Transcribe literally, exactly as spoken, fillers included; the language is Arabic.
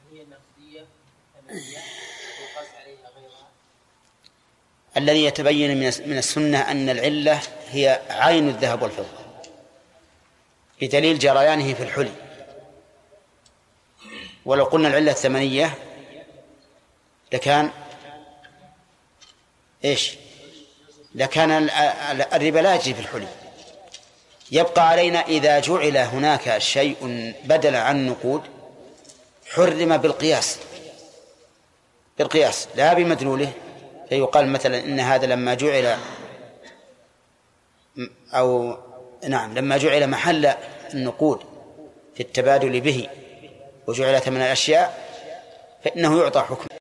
هي النقدية التي يقاس عليها غيرها. الذي يتبين من السنة أن العلة هي عين الذهب والفضة بدليل جريانه في الحلي. ولو قلنا العلة الثمنية لكان إيش؟ لكان الربا لا يجري في الحلي. يبقى علينا إذا جعل هناك شيء بدل عن نقود حرم بالقياس بالقياس لا بمدلوله، فيقال مثلا إن هذا لما جعل أو نعم لما جعل محل النقود في التبادل به وجعل ثمن الأشياء فإنه يعطى حكم.